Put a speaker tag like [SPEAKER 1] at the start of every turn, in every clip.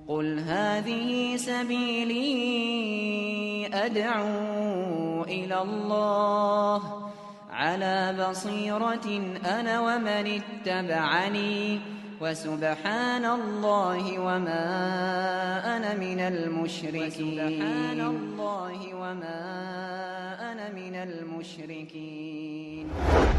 [SPEAKER 1] قل هذه سبيلي أدعو إلى الله على بصيرة أنا ومن اتبعني وسبحان الله وما أنا من المشركين.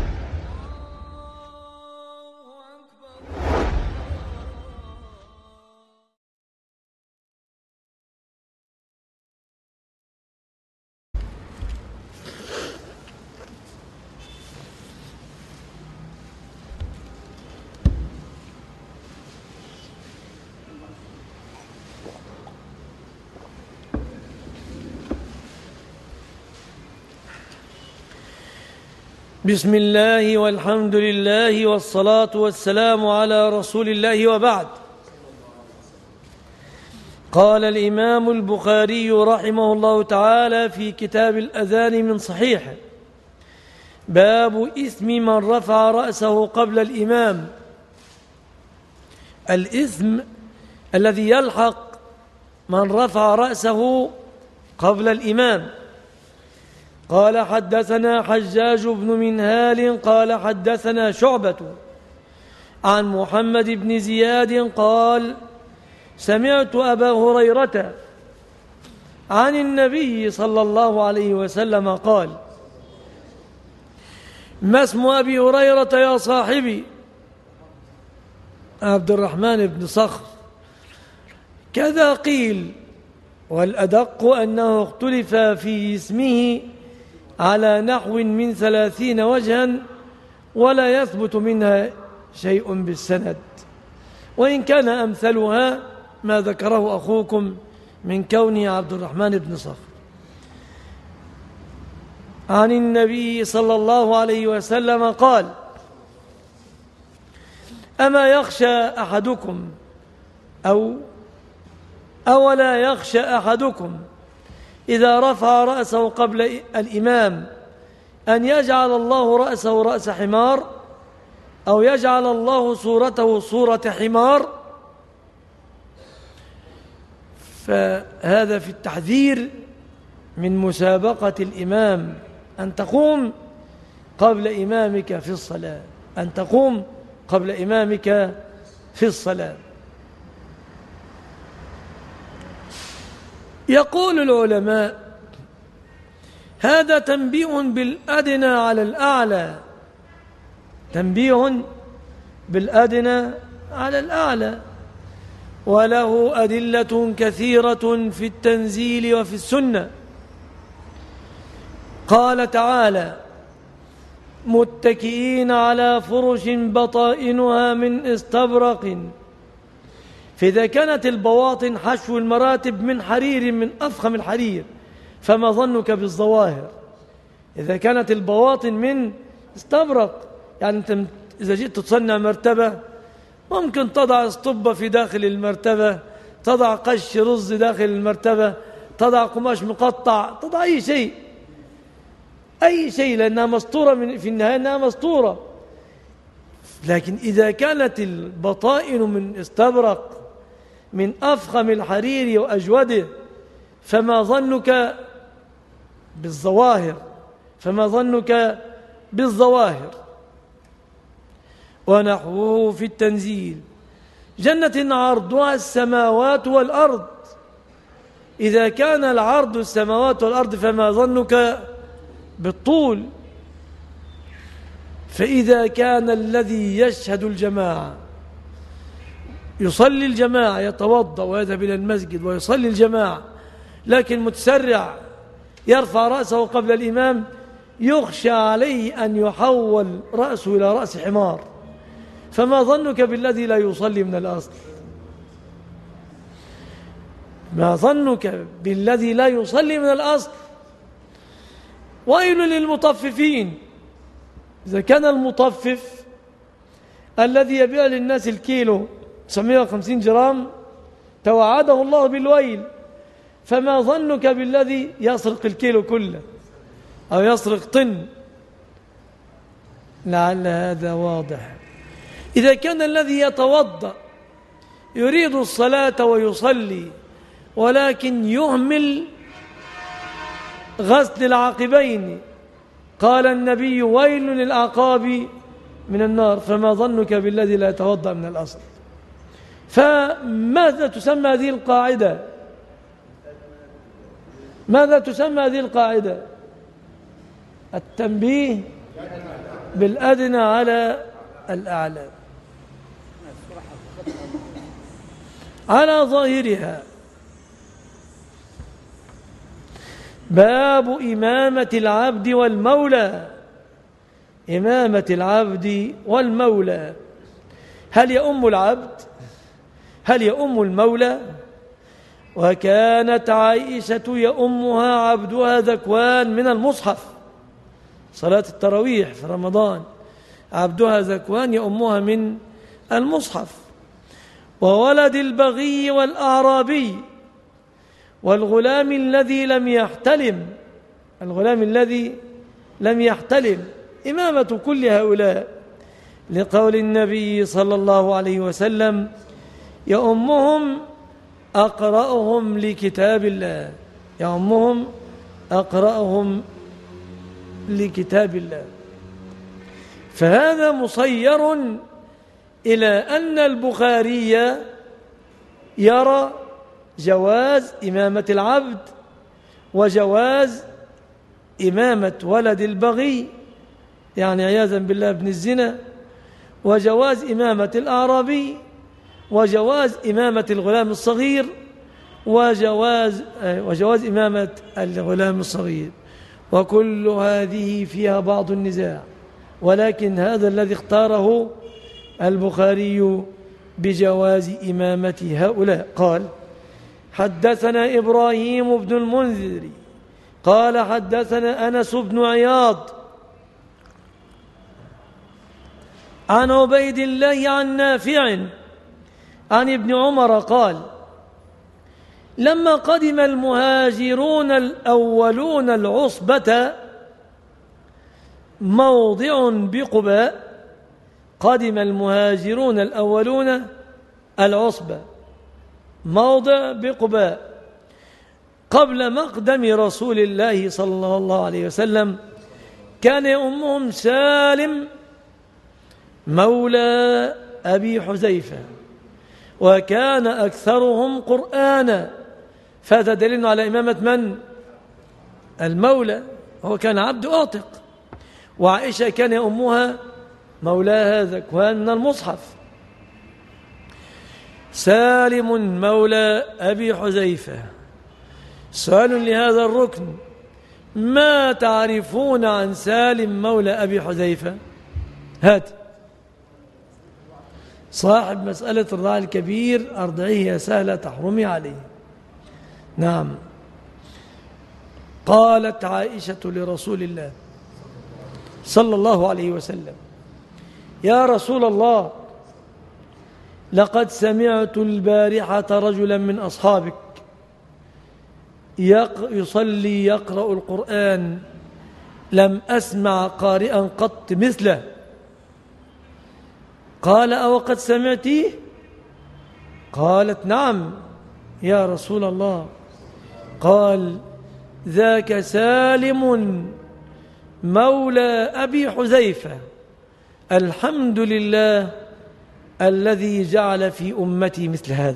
[SPEAKER 2] بسم الله والحمد لله والصلاة والسلام على رسول الله، وبعد. قال الإمام البخاري رحمه الله تعالى في كتاب الأذان من صحيحه: باب إثم من رفع رأسه قبل الإمام. الإثم الذي يلحق من رفع رأسه قبل الإمام. قال: حدثنا حجاج بن منهال قال: حدثنا شعبة عن محمد بن زياد قال: سمعت أبا هريرة عن النبي صلى الله عليه وسلم قال: ما اسم أبي هريرة يا صاحبي؟ عبد الرحمن بن صخر. كذا قيل، والأدق أنه اختلف في اسمه على نحو من 30 وجها، ولا يثبت منها شيء بالسند، وإن كان أمثلها ما ذكره أخوكم من كونه عبد الرحمن بن صخر. عن النبي صلى الله عليه وسلم قال: أما يخشى أحدكم أولا يخشى أحدكم إذا رفع رأسه قبل الإمام أن يجعل الله رأسه رأس حمار، أو يجعل الله صورته صورة حمار؟ فهذا في التحذير من مسابقة الإمام، أن تقوم قبل إمامك في الصلاة، أن تقوم قبل إمامك في الصلاة. يقول العلماء: هذا تنبيه بالأدنى على الأعلى، تنبيه بالأدنى على الأعلى، وله أدلة كثيرة في التنزيل وفي السنة. قال تعالى: متكئين على فرش بطائنها من استبرق. فإذا كانت البواطن حشو المراتب من حرير من أفخم الحرير، فما ظنك بالظواهر؟ إذا كانت البواطن من استبرق، يعني أنت إذا جئت تصنع مرتبة ممكن تضع اسطبة في داخل المرتبة، تضع قش رز داخل المرتبة، تضع قماش مقطع، تضع أي شيء لأنها مسطورة، في النهاية أنها مسطورة. لكن إذا كانت البطائن من استبرق من أفخم الحرير وأجوده، فما ظنك بالظواهر؟ ونحوه في التنزيل: جنة عرضها السماوات والأرض. إذا كان العرض السماوات والأرض فما ظنك بالطول؟ فإذا كان الذي يشهد الجماعة يصلي الجماعة، يتوضأ ويذهب إلى المسجد ويصلي الجماعة، لكن متسرع يرفع رأسه قبل الإمام، يخشى عليه أن يحول رأسه إلى رأس حمار، فما ظنك بالذي لا يصلي من الأصل؟ ما ظنك بالذي لا يصلي من الأصل؟ ويل للمطففين. إذا كان المطفف الذي يبيع للناس الكيلو 950 جرام توعده الله بالويل، فما ظنك بالذي يسرق الكيلو كله أو يسرق طن؟ لعل هذا واضح. إذا كان الذي يتوضأ يريد الصلاة ويصلي ولكن يهمل غسل العقبين، قال النبي: ويل للأعقاب من النار. فما ظنك بالذي لا يتوضأ من الأصل؟ فماذا تسمى هذه القاعدة؟ ماذا تسمى هذه القاعدة؟ التنبيه بالأدنى على الأعلى على ظاهرها. باب إمامة العبد والمولى. إمامة العبد والمولى، هل يؤم العبد؟ هل يؤم المولى؟ وكانت عائشة يؤمها عبدها ذكوان من المصحف، صلاة التراويح في رمضان عبدها ذكوان يؤمها من المصحف. وولد البغي والأعرابي والغلام الذي لم يحتلم، الغلام الذي لم يحتلم، إمامة كل هؤلاء، لقول النبي صلى الله عليه وسلم: يؤمهم أقرأهم لكتاب الله، يؤمهم أقرأهم لكتاب الله. فهذا مصير إلى أن البخاري يرى جواز إمامة العبد وجواز إمامة ولد البغي، يعني عياذا بالله ابن الزنا، وجواز إمامة الأعرابي، وجواز إمامة الغلام الصغير، وجواز إمامة الغلام الصغير. وكل هذه فيها بعض النزاع، ولكن هذا الذي اختاره البخاري بجواز إمامة هؤلاء. قال: حدثنا إبراهيم بن المنذر قال حدثنا أنس بن عياض عن عبيد الله عن نافع عن ابن عمر قال: لما قدم المهاجرون الأولون العصبة موضع بقباء، قدم المهاجرون الأولون العصبة موضع بقباء قبل مقدم رسول الله صلى الله عليه وسلم، كان يؤمهم سالم مولى أبي حذيفة، وكان أكثرهم قرآنا. فهذا دليل على إمامة من؟ المولى، هو كان عبد أعتق، وعائشة كان يؤمها مولاها ذكوان من المصحف. سالم مولى أبي حذيفة. سؤال لهذا الركن: ما تعرفون عن سالم مولى أبي حذيفة؟ هات صاحب مسألة الراعي الكبير أرضعيه سهلة تحرمي عليه. نعم. قالت عائشة لرسول الله صلى الله عليه وسلم: يا رسول الله، لقد سمعت البارحة رجلا من أصحابك يصلي يقرأ القرآن، لم أسمع قارئا قط مثله. قال: أو قد سمعتيه؟ قالت: نعم يا رسول الله. قال: ذاك سالم مولى أبي حذيفة، الحمد لله الذي جعل في أمتي مثل هذا.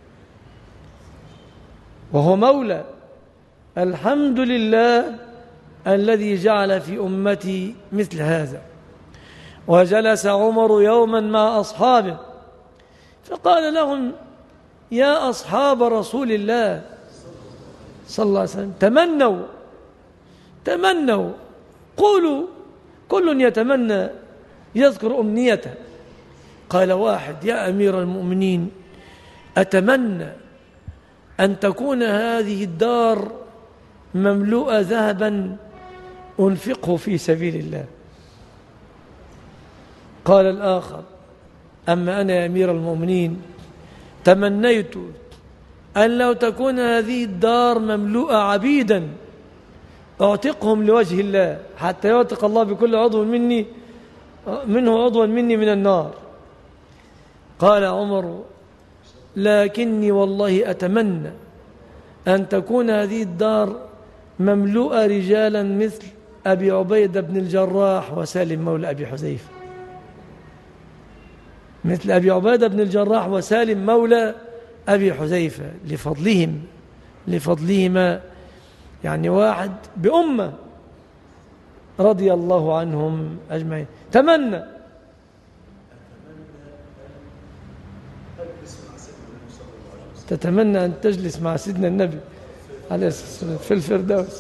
[SPEAKER 2] وهو مولى، الحمد لله الذي جعل في أمتي مثل هذا. وجلس عمر يوما مع أصحابه فقال لهم: يا أصحاب رسول الله صلى الله عليه وسلم، تمنوا، قولوا، كل يتمنى يذكر أمنيته. قال واحد: يا أمير المؤمنين، أتمنى أن تكون هذه الدار مملوءة ذهبا أنفقه في سبيل الله. قال الآخر: أما أنا يا أمير المؤمنين تمنيت أن لو تكون هذه الدار مملوءة عبيدا أعتقهم لوجه الله حتى يعتق الله بكل عضو منه عضوا مني من النار. قال عمر: لكني والله أتمنى أن تكون هذه الدار مملوءة رجالا مثل أبي عبيدة بن الجراح وسالم مولى أبي حذيفة، مثل أبي عبيدة بن الجراح وسالم مولى أبي حذيفة، لفضلهما يعني واحد بأمة رضي الله عنهم أجمعين. تمنى تتمنى أن تجلس مع سيدنا النبي عليه الصلاة والسلام في الفردوس.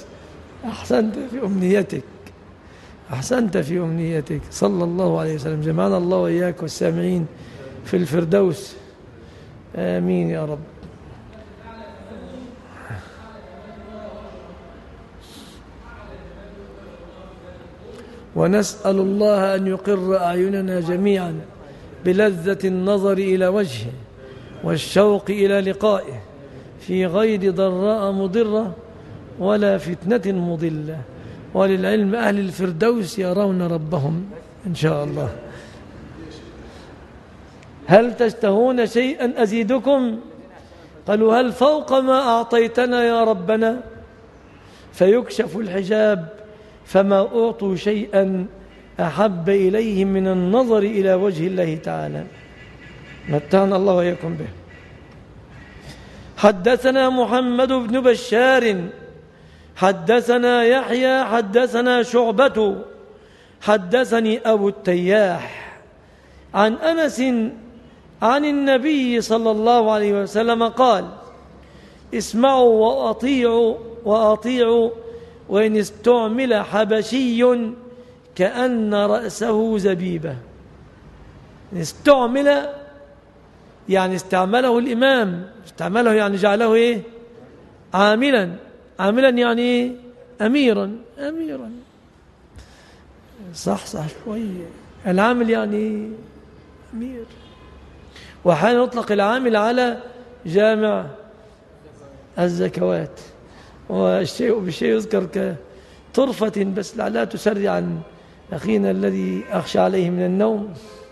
[SPEAKER 2] أحسنت في أمنيتك صلى الله عليه وسلم. جمعنا الله وإياك والسامعين في الفردوس، آمين يا رب. ونسأل الله أن يقر أعيننا جميعا بلذة النظر إلى وجهه والشوق إلى لقائه في غير ضراء مضرة ولا فتنة مضلة. وللعلم أهل الفردوس يرون ربهم إن شاء الله. هل تشتهون شيئا أزيدكم؟ قالوا هل فوق ما أعطيتنا يا ربنا؟ فيكشف الحجاب فما أعطوا شيئا أحب إليهم من النظر إلى وجه الله تعالى. متعنا الله وإياكم به. حدثنا محمد بن بشار حدثنا يحيى حدثنا شعبة حدثني أبو التياح عن أنس عن النبي صلى الله عليه وسلم قال: اسمعوا وأطيعوا وإن استعمل حبشي كأن رأسه زبيبة. استعمل يعني استعمله الإمام، استعمله يعني جعله إيه؟ عاملا يعني إيه؟ أميرا. صح شوية. العامل يعني أمير. وحين يطلق العامل على جامع الزكوات، والشيء بالشيء يذكر كطرفة بس لعلها تسري عن أخينا الذي أخشى عليه من النوم.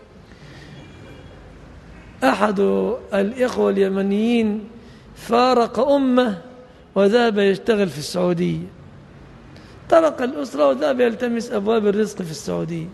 [SPEAKER 2] أحد الإخوة اليمنيين فارق أمه وذهب يشتغل في السعودية، ترك الأسرة وذهب يلتمس أبواب الرزق في السعودية.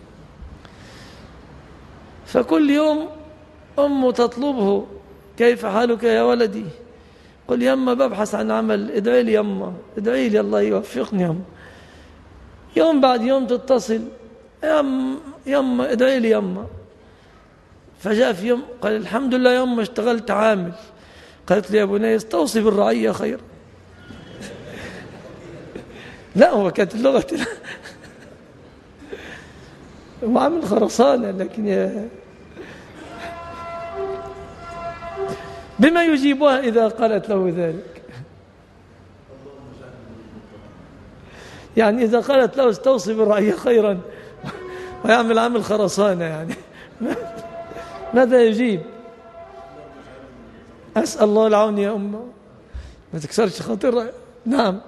[SPEAKER 2] فكل يوم أمه تطلبه: كيف حالك يا ولدي؟ قل يما ببحث عن عمل، ادعي لي يما، ادعي لي الله يوفقني يما. يوم بعد يوم تتصل: يما ادعي لي يما. فجاء في يوم قال: الحمد لله يما اشتغلت عامل. قالت لي: يا بني استوصي بالرعية خير. لا، هو كانت اللغة هو عامل خرسانة، لكن بما يجيبها إذا قالت له ذلك؟ يعني إذا قالت له استوصي بالرعية خيرا ويعمل عامل خرسانة، يعني ماذا يجيب؟ أسأل الله العون يا أمه، ما تكسرش خاطرها. نعم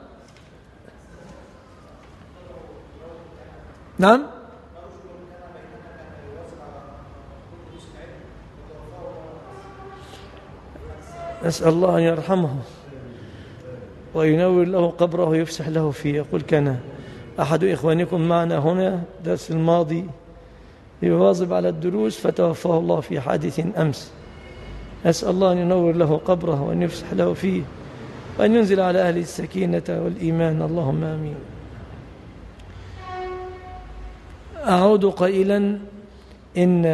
[SPEAKER 2] أسأل الله أن يرحمه وينور له قبره ويفسح له فيه. يقول: كان أحد إخوانكم معنا هنا درس الماضي يواظب على الدروس فتوفاه الله في حادث أمس. أسأل الله أن ينور له قبره وأن يفسح له فيه وأن ينزل على أهل السكينة والإيمان، اللهم آمين. أعود قائلا: إن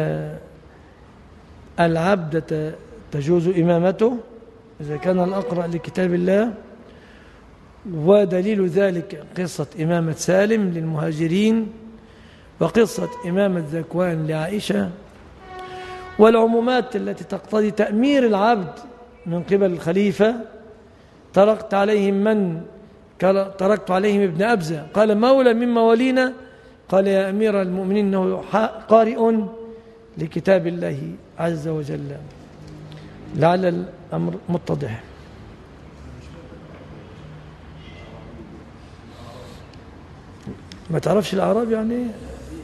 [SPEAKER 2] العبد تجوز إمامته إذا كان الأقرأ لكتاب الله، ودليل ذلك قصة إمامة سالم للمهاجرين وقصة إمامة ذكوان لعائشة، والعمومات التي تقتضي تأمير العبد من قبل الخليفة. تركت عليهم ابن أبزة، قال: مولى من موالينا، قال: يا أمير المؤمنين إنه قارئ لكتاب الله عز وجل. لعل الأمر متضح. ما تعرفش الأعراب يعني؟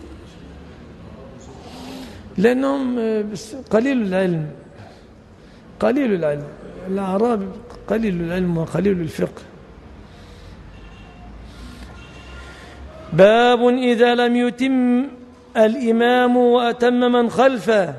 [SPEAKER 2] لأنهم قليل العلم، قليل العلم. الأعرابي قليل العلم وقليل الفقه. باب إذا لم يتم الإمام وأتم من خلفه،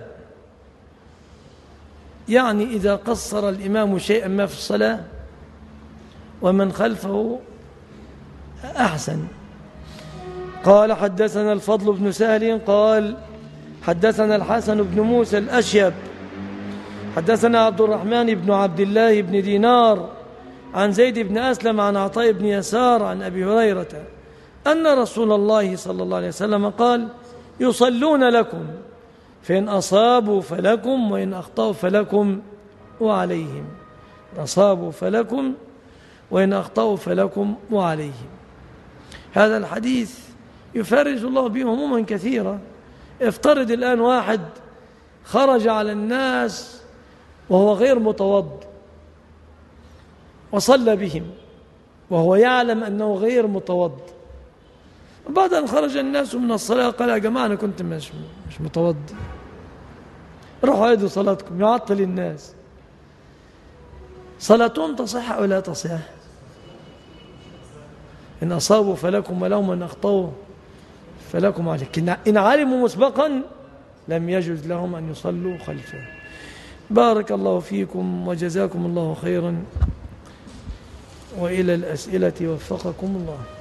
[SPEAKER 2] يعني إذا قصر الإمام شيئا ما في الصلاة ومن خلفه أحسن. قال حدثنا الفضل بن سهل قال حدثنا الحسن بن موسى الأشيب حدثنا عبد الرحمن بن عبد الله بن دينار عن زيد بن أسلم عن عطاء بن يسار عن أبي هريرة أن رسول الله صلى الله عليه وسلم قال يصلون لكم فإن أصابوا فلكم وإن أخطأوا فلكم وعليهم. أصابوا فلكم وإن أخطأوا فلكم وعليهم. هذا الحديث يفرج الله به هموما كثيرة. افترض الآن واحد خرج على الناس وهو غير متوضئ وصلى بهم وهو يعلم أنه غير متوضئ، بعد أن خرج الناس من الصلاة قال يا جماعة أنا كنت مش متوضئ، روحوا عيدوا صلاتكم، يعطل الناس. صلاتهم تصح أو لا تصح؟ إن أصابوا فلكم ولهم إن أخطأوا فلكم عليك. إن علموا مسبقا لم يجوز لهم أن يصلوا خلفه. بارك الله فيكم وجزاكم الله خيرا، وإلى الأسئلة وفقكم الله.